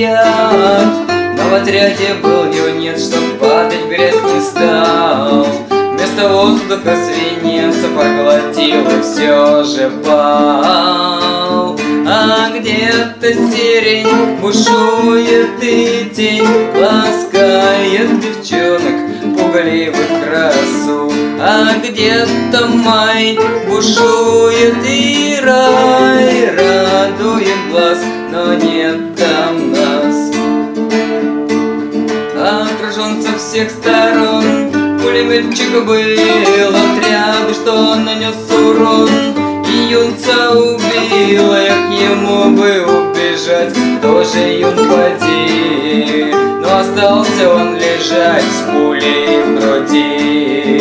стоят. Но в отряде был юнец, чтоб падать в грязь не стал. Вместо воздуха свинец проглотил и все же пал. А где-то сирень бушует и тень ласкает девчонок пугливых красу. А где-то май бушует и рай радует глаз, но нет там нас. Окружен со всех сторон пулеметчик был, отряд, что нанес урон, и юнца убило, к ему бы убежать, тоже юн поди, но остался он лежать с пулей в груди.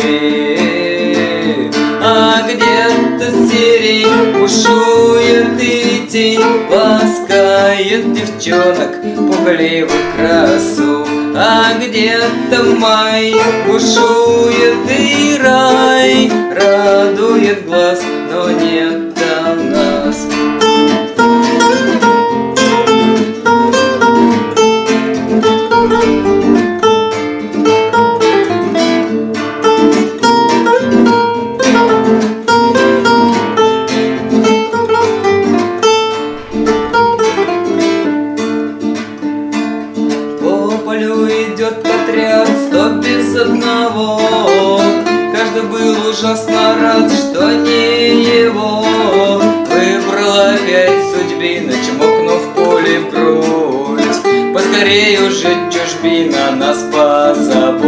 А где-то сирень бушует и тень ласкает девчонок пугливых красу. А где-то май бушует и рай радует глаз, но нет там нас. Идет отряд 100 без одного. Каждый был ужасно рад, что не его выбрала опять судьбина, чмокнув пулей в грудь. Поскорей уже чужбина нас позабудь.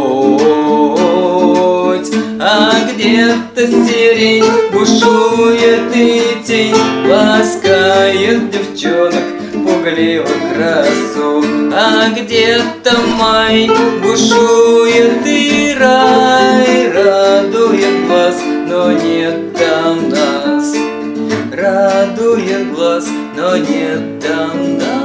А где-то сирень бушует и тень ласкает девчонок пугливых красу. А где-то май бушует и рай радует глаз, но нет там нас. Радует глаз, но нет там нас.